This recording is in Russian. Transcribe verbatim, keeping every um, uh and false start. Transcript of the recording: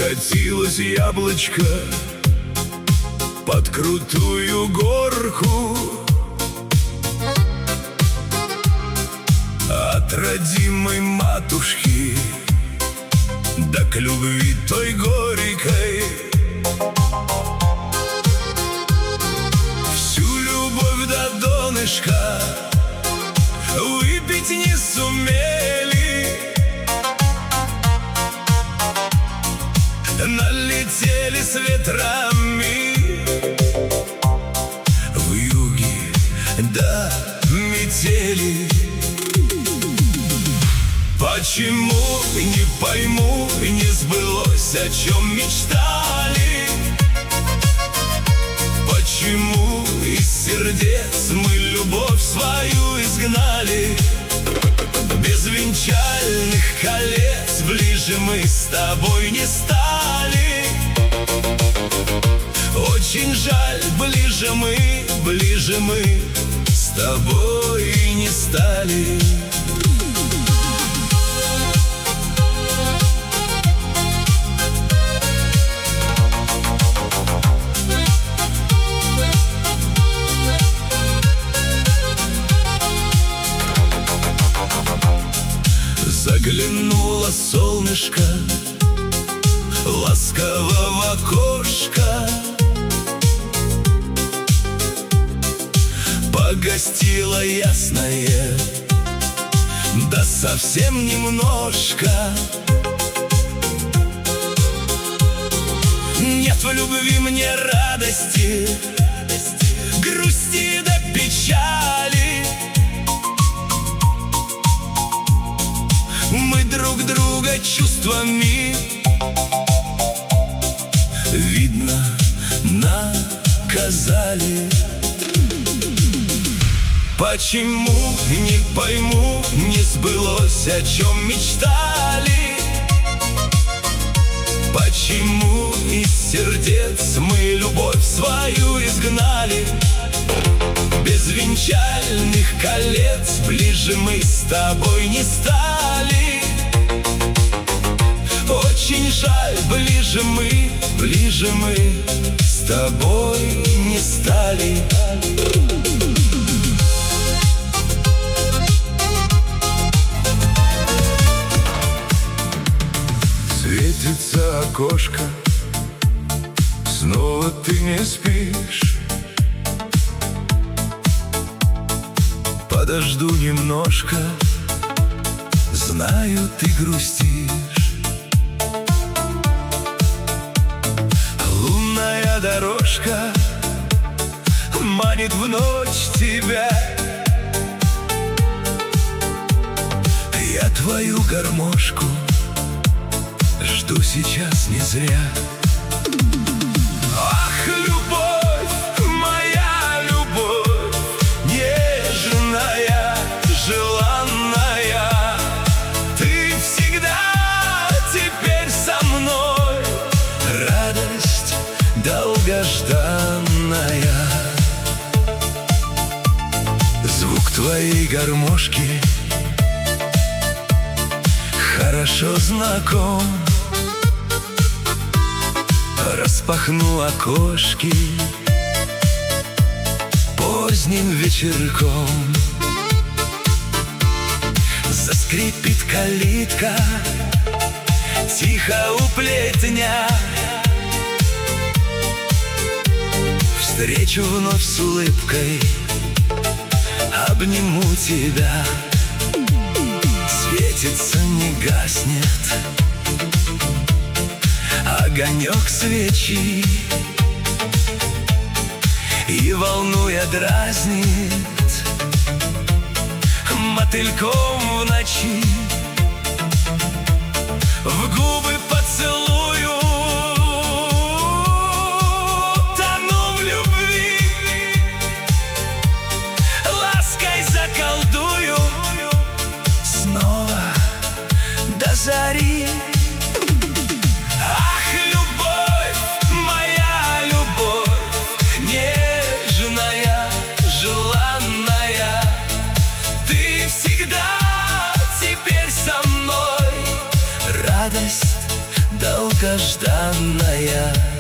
Катилось яблочко под крутую горку от родимой матушки да к любви той горькой. Всю любовь до донышка выпить не сумели, налетели с ветрами вьюги да метели. Почему, не пойму, не сбылось, о чем мечтали? Почему из сердец мы любовь свою изгнали? Без венчальных колец ближе мы с тобой не стали. Очень жаль, ближе мы, ближе мы с тобой не стали. Заглянуло солнышко ласково в окошко, погостило ясное, да совсем немножко. Нет в любви мне радости, грусти да печали. Мы друг друга чувствами, видно, наказали. Почему, не пойму, не сбылось, о чем мечтали? Почему из сердец мы любовь свою изгнали? Без венчальных колец ближе мы с тобой не стали. Очень жаль, ближе мы, ближе мы с тобой не стали. Светится окошко, снова ты не спишь. Подожду немножко, знаю, ты грустишь. Лунная дорожка манит в ночь тебя. Я твою гармошку жду сейчас не зря. Ах, любовь, моя любовь, нежная, желанная, ты всегда теперь со мной, радость долгожданная. Звук твоей гармошки хорошо знаком. Распахну окошки поздним вечерком. Заскрипит калитка тихо у плетня. Встречу вновь с улыбкой, обниму тебя. Светится, не гаснет огонек свечи, и, волнуя, дразнит мотыльком в ночи. В губы поцелую, тону в любви, лаской заколдую снова до зари. Радость долгожданная.